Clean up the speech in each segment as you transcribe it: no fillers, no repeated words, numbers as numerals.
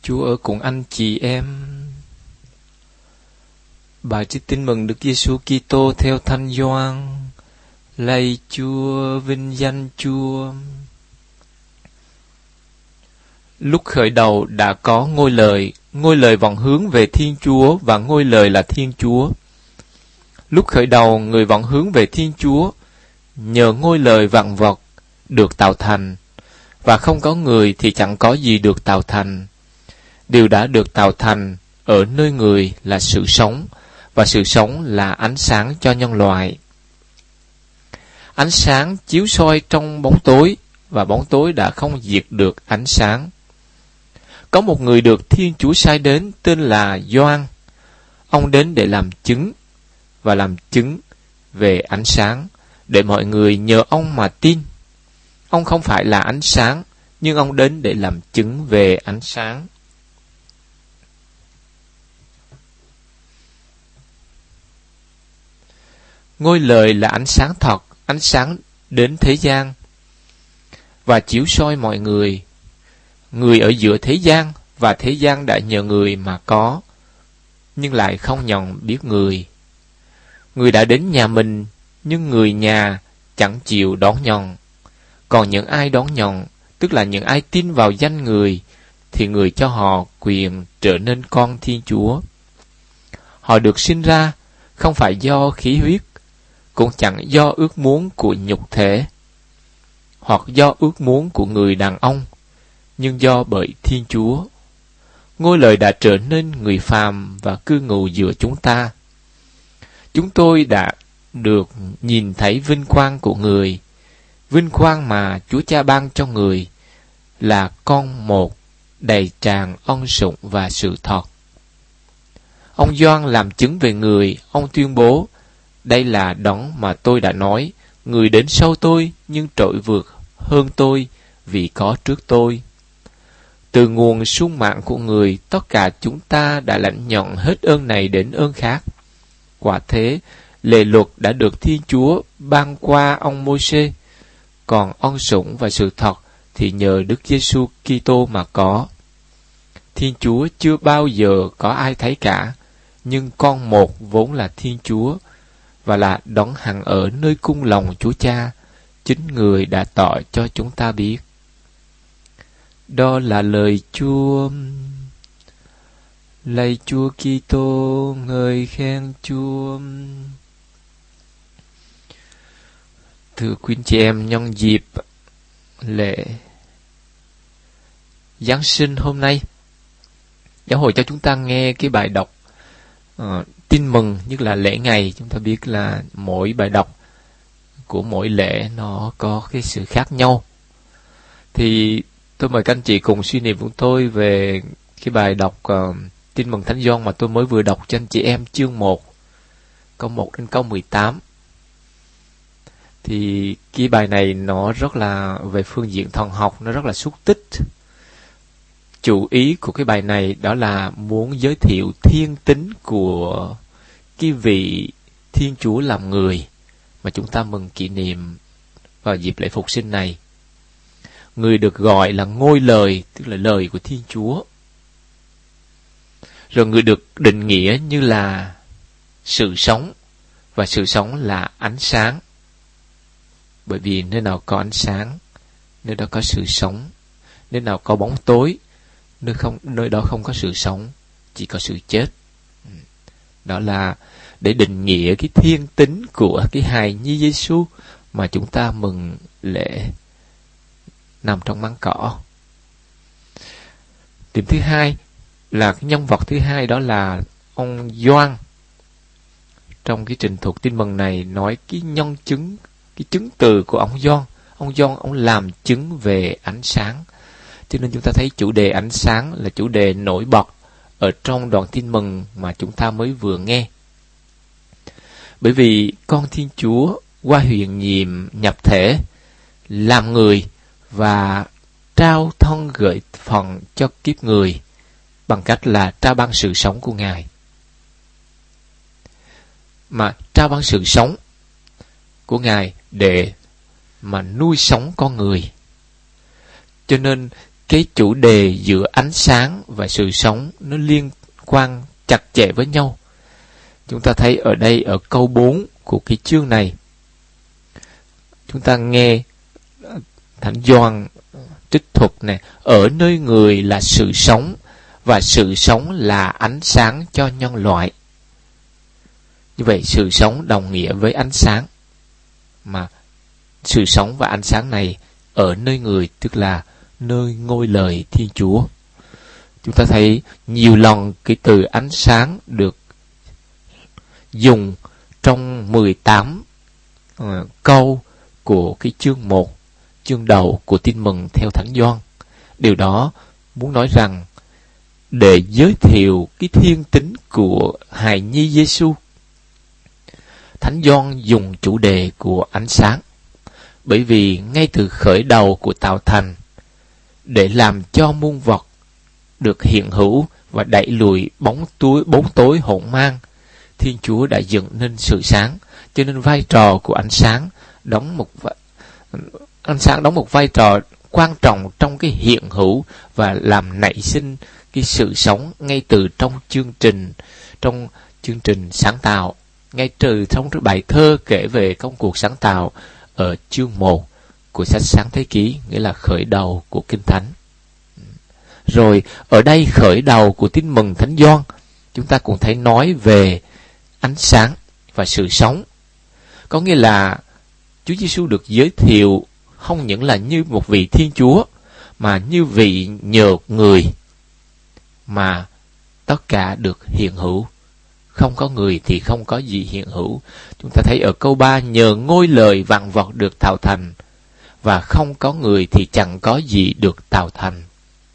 Chúa ở cùng anh chị em. Bài trích tin mừng Đức Giêsu Kitô theo Thánh Gioan. Lạy Chúa, vinh danh Chúa. Lúc khởi đầu đã có ngôi lời vọng hướng về Thiên Chúa và ngôi lời là Thiên Chúa. Lúc khởi đầu người vọng hướng về Thiên Chúa, nhờ ngôi lời vạn vật được tạo thành, và không có người thì chẳng có gì được tạo thành. Điều đã được tạo thành ở nơi người là sự sống, và sự sống là ánh sáng cho nhân loại. Ánh sáng chiếu soi trong bóng tối, và bóng tối đã không diệt được ánh sáng. Có một người được Thiên Chúa sai đến tên là Gioan. Ông đến để làm chứng, và làm chứng về ánh sáng, để mọi người nhờ ông mà tin. Ông không phải là ánh sáng, nhưng ông đến để làm chứng về ánh sáng. Ngôi lời là ánh sáng thật, ánh sáng đến thế gian và chiếu soi mọi người. Người ở giữa thế gian, và thế gian đã nhờ người mà có, nhưng lại không nhận biết người. Người đã đến nhà mình, nhưng người nhà chẳng chịu đón nhận. Còn những ai đón nhận, tức là những ai tin vào danh người, thì người cho họ quyền trở nên con Thiên Chúa. Họ được sinh ra không phải do khí huyết, cũng chẳng do ước muốn của nhục thể, hoặc do ước muốn của người đàn ông, nhưng do bởi Thiên Chúa. Ngôi lời đã trở nên người phàm và cư ngụ giữa chúng ta. Chúng tôi đã được nhìn thấy vinh quang của người, vinh quang mà Chúa Cha ban cho người, là con một đầy tràn ân sủng và sự thật. Ông Gioan làm chứng về người. Ông tuyên bố: đây là đấng mà tôi đã nói, người đến sau tôi nhưng trội vượt hơn tôi, vì có trước tôi. Từ nguồn sung mạng của người, tất cả chúng ta đã lãnh nhận hết ơn này đến ơn khác. Quả thế, lề luật đã được Thiên Chúa ban qua ông Môi-se, còn ân sủng và sự thật thì nhờ Đức Giêsu Kitô mà có. Thiên Chúa chưa bao giờ có ai thấy cả, nhưng con một vốn là Thiên Chúa, và là đấng hằng ở nơi cung lòng Chúa Cha, chính người đã tỏ cho chúng ta biết. Đó là lời Chúa. Lạy Chúa Kitô, ngợi khen Chúa. Thưa quý chị em, nhân dịp lễ Giáng sinh hôm nay, giáo hội cho chúng ta nghe cái bài đọc tin mừng, nhất là lễ ngày. Chúng ta biết là mỗi bài đọc của mỗi lễ nó có cái sự khác nhau. Thì tôi mời các anh chị cùng suy niệm với tôi về cái bài đọc tin mừng Thánh Gioan mà tôi mới vừa đọc cho anh chị em, chương 1, câu 1 đến câu 18. Thì cái bài này nó rất là về phương diện thần học, nó rất là xúc tích. Chủ ý của cái bài này đó là muốn giới thiệu thiên tính của cái vị Thiên Chúa làm người mà chúng ta mừng kỷ niệm vào dịp lễ phục sinh này. Người được gọi là ngôi lời, tức là lời của Thiên Chúa. Rồi người được định nghĩa như là sự sống, và sự sống là ánh sáng. Bởi vì nơi nào có ánh sáng, nơi đó có sự sống. Nơi nào có bóng tối, nơi đó không có sự sống, chỉ có sự chết. Đó là để định nghĩa cái thiên tính của cái hài nhi Giêsu mà chúng ta mừng lễ nằm trong máng cỏ. Điểm thứ hai là cái nhân vật thứ hai, đó là ông Gioan. Trong cái trình thuật tin mừng này nói cái nhân chứng, cái chứng từ của ông Gioan. Ông Gioan ông làm chứng về ánh sáng. Cho nên chúng ta thấy chủ đề ánh sáng là chủ đề nổi bật ở trong đoạn tin mừng mà chúng ta mới vừa nghe. Bởi vì con Thiên Chúa qua huyền nhiệm nhập thể, làm người và trao thân gửi phận cho kiếp người bằng cách là trao ban sự sống của Ngài. Mà trao ban sự sống của Ngài để mà nuôi sống con người. Cho nên cái chủ đề giữa ánh sáng và sự sống nó liên quan chặt chẽ với nhau. Chúng ta thấy ở đây ở câu 4 của cái chương này, chúng ta nghe Thánh Gioan trích thuật này: ở nơi người là sự sống, và sự sống là ánh sáng cho nhân loại. Như vậy sự sống đồng nghĩa với ánh sáng, mà sự sống và ánh sáng này ở nơi người, tức là nơi ngôi lời Thiên Chúa. Chúng ta thấy nhiều lần cái từ ánh sáng được dùng trong 18 câu của cái chương 1, chương đầu của Tin mừng theo Thánh Gioan. Điều đó muốn nói rằng để giới thiệu cái thiên tính của hài nhi Giêsu, Thánh Gioan dùng chủ đề của ánh sáng, bởi vì ngay từ khởi đầu của tạo thành, để làm cho muôn vật được hiện hữu và đẩy lùi bóng tối hỗn mang, Thiên Chúa đã dựng nên sự sáng. Cho nên vai trò của ánh sáng đóng một vai trò quan trọng trong cái hiện hữu và làm nảy sinh cái sự sống ngay từ trong chương trình sáng tạo, ngay từ trong bài thơ kể về công cuộc sáng tạo ở chương 1 của sách Sáng Thế Ký, nghĩa là khởi đầu của Kinh Thánh. Rồi ở đây khởi đầu của Tin mừng Thánh Gioan, chúng ta cũng thấy nói về ánh sáng và sự sống. Có nghĩa là Chúa Giêsu được giới thiệu không những là như một vị Thiên Chúa, mà như vị nhờ người mà tất cả được hiện hữu. Không có người thì không có gì hiện hữu. Chúng ta thấy ở câu 3: nhờ ngôi lời vạn vật được tạo thành, và không có người thì chẳng có gì được tạo thành.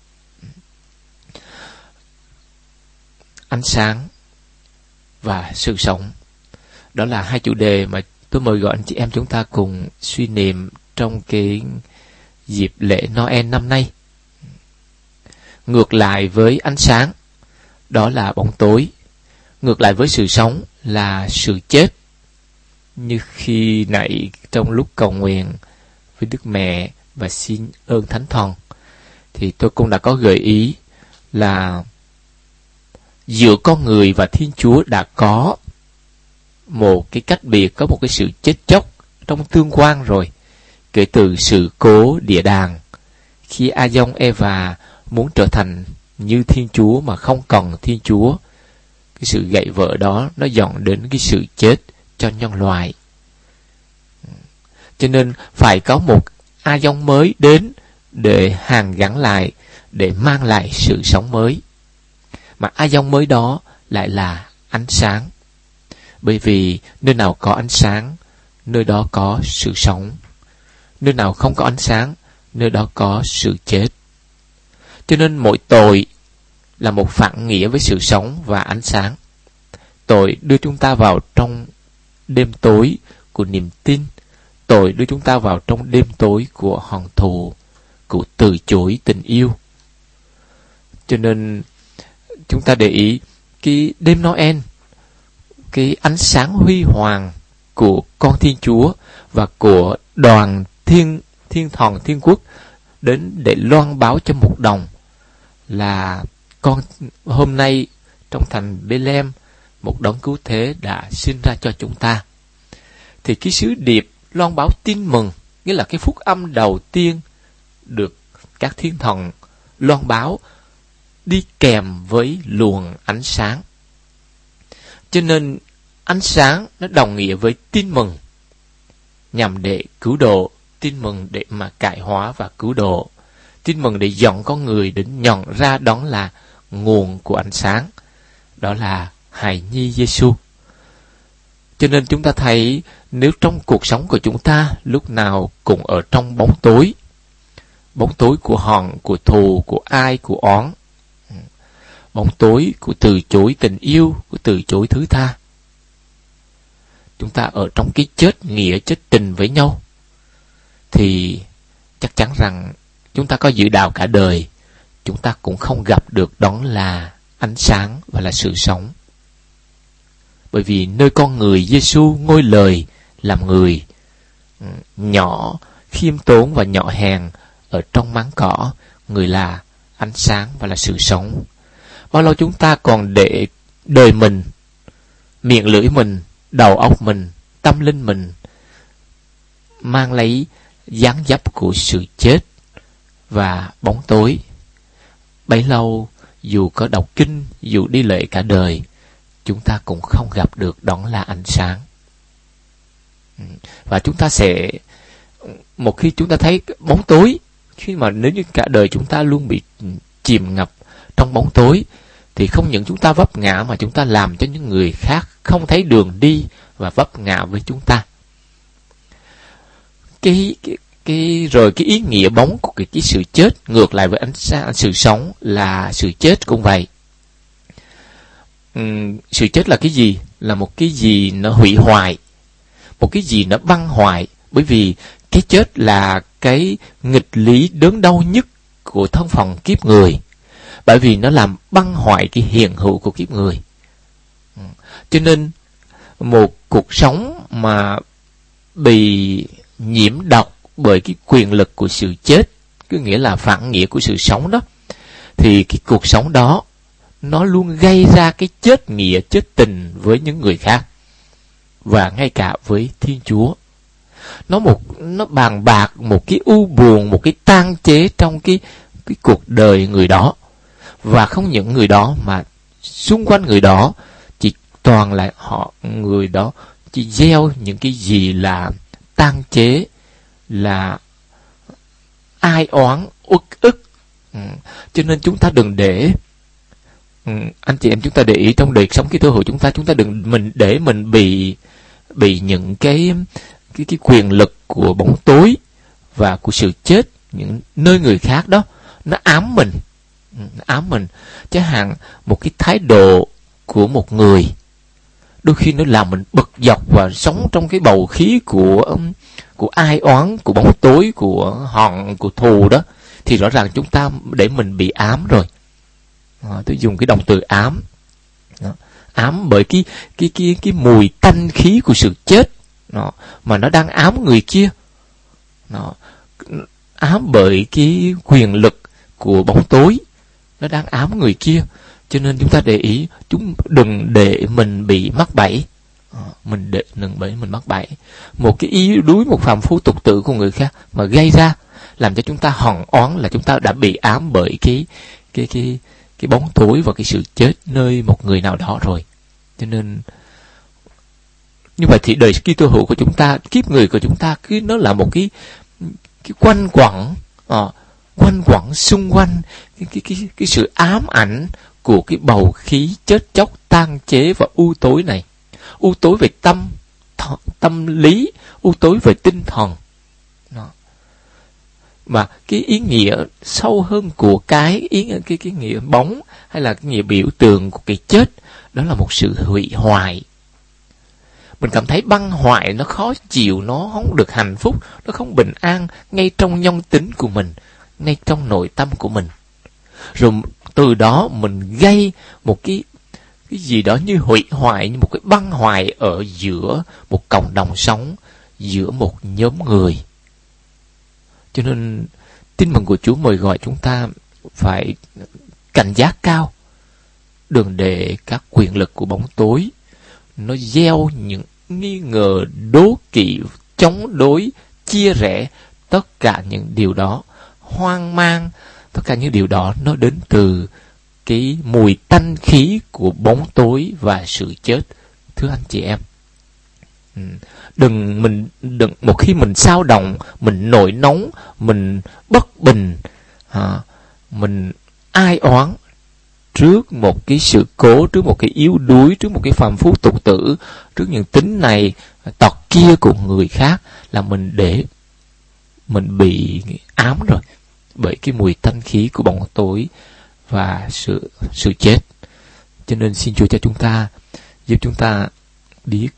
Ánh sáng và sự sống, đó là hai chủ đề mà tôi mời gọi anh chị em chúng ta cùng suy niệm trong cái dịp lễ Noel năm nay. Ngược lại với ánh sáng, đó là bóng tối. Ngược lại với sự sống là sự chết. Như khi nãy trong lúc cầu nguyện với Đức Mẹ và xin ơn Thánh Thần, thì tôi cũng đã có gợi ý là giữa con người và Thiên Chúa đã có một cái cách biệt, có một cái sự chết chóc trong tương quan rồi, kể từ sự cố địa đàng, khi A-dông Eva muốn trở thành như Thiên Chúa mà không cần Thiên Chúa. Cái sự gậy vợ đó nó dẫn đến cái sự chết cho nhân loại. Cho nên phải có một A-dông mới đến để hàn gắn lại, để mang lại sự sống mới. Mà A-dông mới đó lại là ánh sáng. Bởi vì nơi nào có ánh sáng, nơi đó có sự sống. Nơi nào không có ánh sáng, nơi đó có sự chết. Cho nên mỗi tội là một phản nghĩa với sự sống và ánh sáng. Tội đưa chúng ta vào trong đêm tối của niềm tin. Tội đưa chúng ta vào trong đêm tối của hận thù, của từ chối tình yêu. Cho nên chúng ta để ý cái đêm Noel, cái ánh sáng huy hoàng của con Thiên Chúa và của đoàn thiên thần thiên quốc đến để loan báo cho một đồng là con hôm nay trong thành Bethlehem một đấng cứu thế đã sinh ra cho chúng ta. Thì cái sứ điệp loan báo tin mừng, nghĩa là cái phúc âm đầu tiên được các thiên thần loan báo, đi kèm với luồng ánh sáng. Cho nên ánh sáng nó đồng nghĩa với tin mừng, nhằm để cứu độ, tin mừng để mà cải hóa và cứu độ, tin mừng để dẫn con người đến nhận ra đó là nguồn của ánh sáng, đó là hài nhi Giêsu. Cho nên chúng ta thấy nếu trong cuộc sống của chúng ta lúc nào cũng ở trong bóng tối của hận, của thù, của ai, của oán, bóng tối của từ chối tình yêu, của từ chối thứ tha, chúng ta ở trong cái chết nghĩa, chết tình với nhau, thì chắc chắn rằng chúng ta có giữ đạo cả đời, chúng ta cũng không gặp được đó là ánh sáng và là sự sống. Bởi vì nơi con người Giêsu ngôi lời làm người, nhỏ, khiêm tốn và nhỏ hèn ở trong máng cỏ, người là ánh sáng và là sự sống. Bao lâu chúng ta còn để đời mình, miệng lưỡi mình, đầu óc mình, tâm linh mình mang lấy dáng dấp của sự chết và bóng tối, bấy lâu dù có đọc kinh, dù đi lễ cả đời, chúng ta cũng không gặp được đó là ánh sáng. Và chúng ta sẽ, một khi chúng ta thấy bóng tối, khi mà nếu như cả đời chúng ta luôn bị chìm ngập trong bóng tối, thì không những chúng ta vấp ngã mà chúng ta làm cho những người khác không thấy đường đi và vấp ngã với chúng ta. Rồi cái ý nghĩa bóng của cái sự chết ngược lại với ánh sáng, sự sống là sự chết cũng vậy. Sự chết là cái gì? Là một cái gì nó hủy hoại, một cái gì nó băng hoại. Bởi vì cái chết là cái nghịch lý đớn đau nhất của thân phận kiếp người, bởi vì nó làm băng hoại cái hiện hữu của kiếp người. Cho nên một cuộc sống mà bị nhiễm độc bởi cái quyền lực của sự chết, cứ nghĩa là phản nghĩa của sự sống đó, thì cái cuộc sống đó nó luôn gây ra cái chết nghĩa, chết tình với những người khác và ngay cả với Thiên Chúa. Nó bàn bạc một cái u buồn, một cái tang chế trong cái cuộc đời người đó. Và không những người đó mà xung quanh người đó chỉ toàn là người đó chỉ gieo những cái gì là tang chế, là ai oán, uất ức. Cho nên chúng ta đừng để, anh chị em chúng ta để ý trong đời sống Kitô hữu chúng ta đừng để mình bị những cái quyền lực của bóng tối và của sự chết, những nơi người khác đó nó ám mình. Chẳng hạn một cái thái độ của một người đôi khi nó làm mình bực dọc và sống trong cái bầu khí của ai oán, của bóng tối, của hận, của thù đó, thì rõ ràng chúng ta để mình bị ám rồi. Tôi dùng cái động từ ám. Ám bởi cái mùi tanh khí của sự chết mà nó đang ám người kia. Ám bởi cái quyền lực của bóng tối, nó đang ám người kia. Cho nên chúng ta để ý, đừng để mình bị mắc bẫy. Đừng để mình mắc bẫy một cái yếu đuối, một phàm phu tục tự của người khác mà gây ra làm cho chúng ta hận oán, là chúng ta đã bị ám bởi cái bóng tối và cái sự chết nơi một người nào đó rồi. Cho nên như vậy thì đời Kitô hữu của chúng ta, kiếp người của chúng ta, nó là một cái quanh quẩn xung quanh cái sự ám ảnh của cái bầu khí chết chóc, tan chế và u tối này. U tối về tâm lý, u tối về tinh thần. Mà cái ý nghĩa sâu hơn của cái nghĩa bóng hay là cái nghĩa biểu tượng của cái chết, đó là một sự hủy hoại. Mình cảm thấy băng hoại, nó khó chịu, nó không được hạnh phúc, nó không bình an ngay trong nhân tính của mình, ngay trong nội tâm của mình. Rồi từ đó mình gây một cái gì đó như hủy hoại, như một cái băng hoại ở giữa một cộng đồng sống, giữa một nhóm người. Cho nên tin mừng của Chúa mời gọi chúng ta phải cảnh giác cao, đừng để các quyền lực của bóng tối nó gieo những nghi ngờ, đố kỵ, chống đối, chia rẽ. Tất cả những điều đó, hoang mang, tất cả những điều đó nó đến từ cái mùi tanh khí của bóng tối và sự chết. Thưa anh chị em, đừng một khi mình xao động, mình nổi nóng, mình bất bình, mình ai oán trước một cái sự cố, trước một cái yếu đuối, trước một cái phàm phu tục tử, trước những tính này tọt kia của người khác, là mình để mình bị ám rồi bởi cái mùi tanh khí của bóng tối và sự chết. Cho nên xin Chúa cho chúng ta, giúp chúng ta biết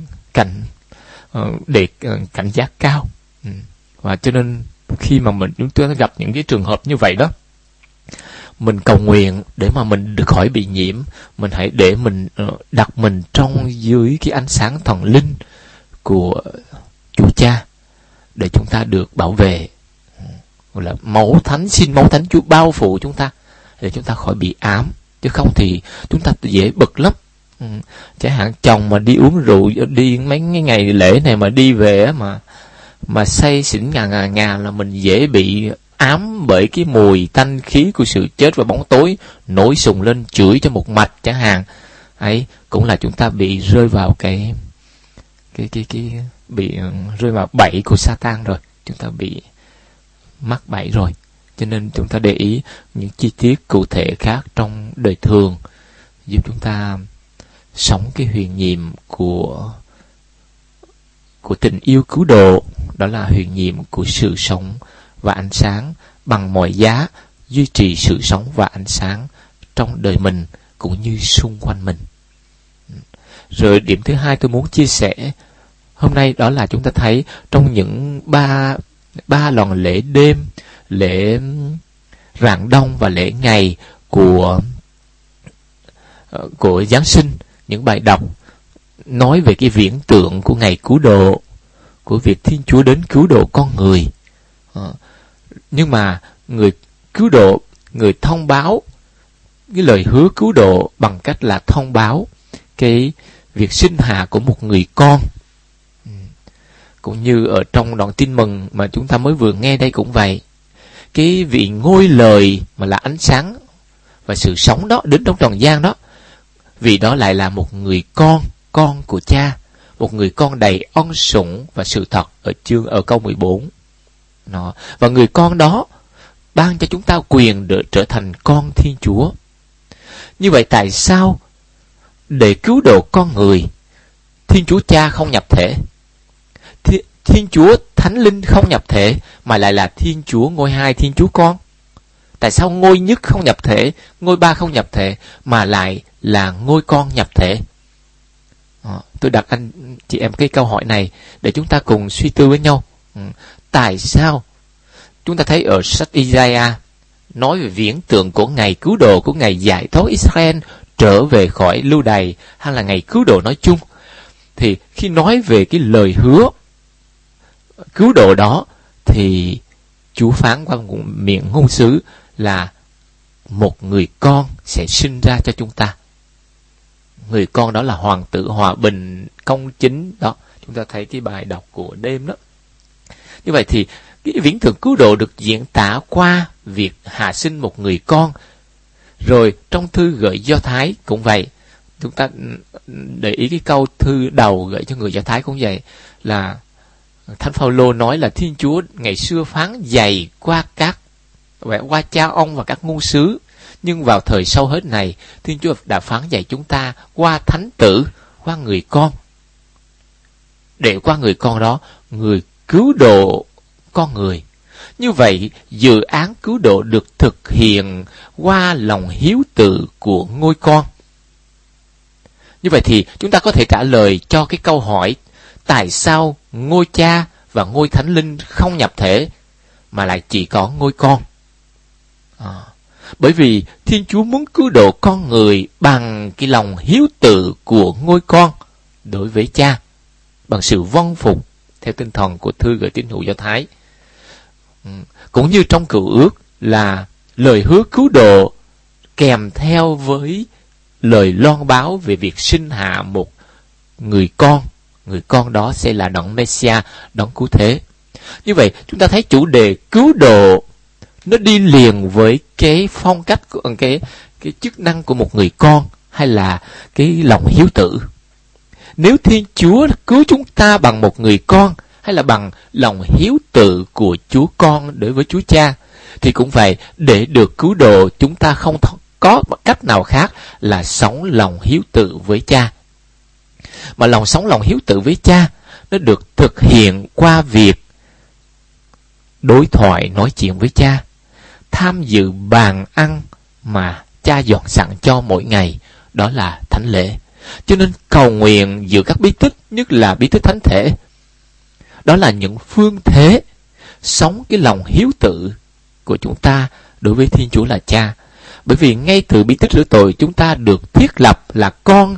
để cảnh giác cao. Và cho nên khi mà chúng ta gặp những cái trường hợp như vậy đó, mình cầu nguyện để mà mình được khỏi bị nhiễm. Mình hãy để mình đặt mình trong dưới cái ánh sáng thần linh của Chúa Cha để chúng ta được bảo vệ. gọi là máu thánh, xin máu thánh Chúa bao phủ chúng ta để chúng ta khỏi bị ám, chứ không thì chúng ta dễ bực lắm. Chẳng hạn chồng mà đi uống rượu, đi mấy cái ngày lễ này mà đi về mà say xỉn ngà là mình dễ bị ám bởi cái mùi tanh khí của sự chết và bóng tối nổi sùng lên chửi cho một mạch chẳng hạn. Ấy cũng là chúng ta bị rơi vào cái bị rơi vào bẫy của Satan rồi, chúng ta bị mắc bẫy rồi. Cho nên chúng ta để ý những chi tiết cụ thể khác trong đời thường giúp chúng ta sống cái huyền nhiệm của tình yêu cứu độ, đó là huyền nhiệm của sự sống và ánh sáng, bằng mọi giá duy trì sự sống và ánh sáng trong đời mình cũng như xung quanh mình. Rồi điểm thứ hai tôi muốn chia sẻ hôm nay đó là chúng ta thấy trong những ba lần lễ đêm, lễ rạng đông và lễ ngày của Giáng sinh, những bài đọc nói về cái viễn tượng của ngày cứu độ, của việc Thiên Chúa đến cứu độ con người. Nhưng mà người cứu độ, người thông báo cái lời hứa cứu độ bằng cách là thông báo cái việc sinh hạ của một người con. Cũng như ở trong đoạn tin mừng mà chúng ta mới vừa nghe đây cũng vậy. Cái vị ngôi lời mà là ánh sáng và sự sống đó đến trong trần gian đó, vì đó lại là một người con của cha, một người con đầy ân sủng và sự thật ở câu 14. Và người con đó ban cho chúng ta quyền để trở thành con Thiên Chúa. Như vậy tại sao để cứu độ con người, Thiên Chúa Cha không nhập thể, Thiên Chúa Thánh Linh không nhập thể, mà lại là Thiên Chúa ngôi hai, Thiên Chúa Con? Tại sao ngôi nhất không nhập thể, ngôi ba không nhập thể, mà lại là ngôi con nhập thể? Tôi đặt anh chị em cái câu hỏi này để chúng ta cùng suy tư với nhau. Tại sao chúng ta thấy ở sách Isaiah nói về viễn tượng của ngày cứu độ, của ngày giải thoát Israel trở về khỏi lưu đày, hay là ngày cứu độ nói chung, thì khi nói về cái lời hứa cứu độ đó thì Chúa phán qua miệng ngôn sứ là một người con sẽ sinh ra cho chúng ta. Người con đó là hoàng tử hòa bình công chính đó. Chúng ta thấy cái bài đọc của đêm đó. Như vậy thì cái viễn tượng cứu độ được diễn tả qua việc hạ sinh một người con. Rồi trong thư gửi Do Thái cũng vậy. Chúng ta để ý cái câu thư đầu gửi cho người Do Thái cũng vậy, là Thánh Phaolô nói là Thiên Chúa ngày xưa phán dày qua cha ông và các ngôn sứ, nhưng vào thời sau hết này Thiên Chúa đã phán dạy chúng ta qua Thánh Tử, qua người con, để qua người con đó người cứu độ con người. Như vậy dự án cứu độ được thực hiện qua lòng hiếu tử của ngôi con. Như vậy thì chúng ta có thể trả lời cho cái câu hỏi tại sao ngôi cha và ngôi Thánh Linh không nhập thể mà lại chỉ có ngôi con. Bởi vì Thiên Chúa muốn cứu độ con người bằng cái lòng hiếu tử của ngôi con đối với cha, bằng sự vâng phục theo tinh thần của thư gửi tín hữu Do Thái. Cũng như trong Cựu Ước là lời hứa cứu độ kèm theo với lời loan báo về việc sinh hạ một người con. Người con đó sẽ là đấng Messiah, đấng cứu thế. Như vậy chúng ta thấy chủ đề cứu độ nó đi liền với cái phong cách, cái chức năng của một người con, hay là cái lòng hiếu tử. Nếu Thiên Chúa cứu chúng ta bằng một người con, hay là bằng lòng hiếu tử của Chúa Con đối với Chúa Cha, thì cũng vậy, để được cứu độ chúng ta không có cách nào khác là sống lòng hiếu tử với Cha. Mà sống lòng hiếu tử với Cha nó được thực hiện qua việc đối thoại nói chuyện với Cha, tham dự bàn ăn mà Cha dọn sẵn cho mỗi ngày, đó là thánh lễ. Cho nên cầu nguyện giữa các bí tích, nhất là bí tích thánh thể, đó là những phương thế sống cái lòng hiếu tử của chúng ta đối với Thiên Chúa là Cha. Bởi vì ngay từ bí tích rửa tội chúng ta được thiết lập là con.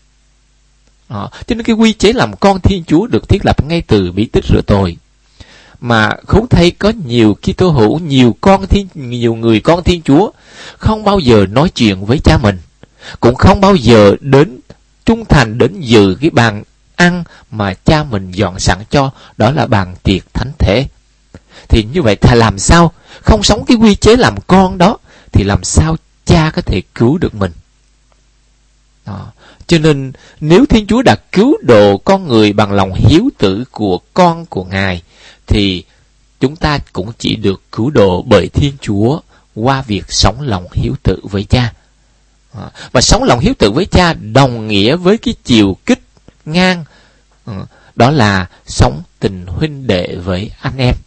Cho nên cái quy chế làm con Thiên Chúa được thiết lập ngay từ bí tích rửa tội. mà Khốn thấy có nhiều Kitô hữu, nhiều người con Thiên Chúa không bao giờ nói chuyện với cha mình, cũng không bao giờ đến trung thành đến dự cái bàn ăn mà cha mình dọn sẵn cho, đó là bàn tiệc thánh thể. Thì như vậy thà làm sao không sống cái quy chế làm con đó, thì làm sao cha có thể cứu được mình? Đó. Cho nên nếu Thiên Chúa đã cứu độ con người bằng lòng hiếu tử của con của Ngài, thì chúng ta cũng chỉ được cứu độ bởi Thiên Chúa qua việc sống lòng hiếu tử với cha. Và sống lòng hiếu tử với cha đồng nghĩa với cái chiều kích ngang, đó là sống tình huynh đệ với anh em.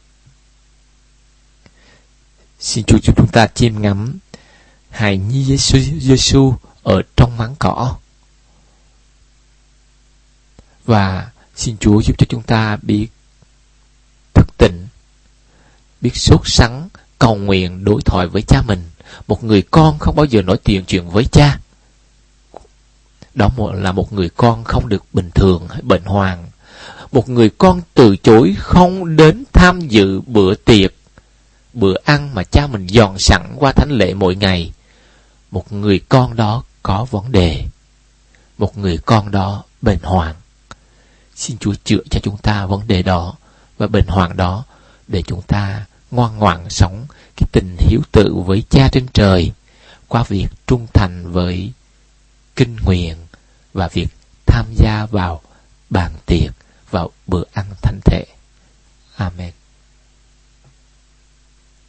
Xin Chúa giúp chúng ta chiêm ngắm hài nhi Giêsu ở trong máng cỏ, và xin Chúa giúp cho chúng ta biết thức tỉnh, biết sốt sắng cầu nguyện đối thoại với cha mình. Một người con không bao giờ nói chuyện với cha, đó là một người con không được bình thường hay bệnh hoạn. Một người con từ chối không đến tham dự bữa tiệc, bữa ăn mà cha mình dọn sẵn qua thánh lễ mỗi ngày. Một người con đó có vấn đề, một người con đó bệnh hoạn. Xin Chúa chữa cho chúng ta vấn đề đó và bệnh hoạn đó, để chúng ta ngoan ngoãn sống cái tình hiếu tử với cha trên trời qua việc trung thành với kinh nguyện và việc tham gia vào bàn tiệc, vào bữa ăn thánh thể. Amen.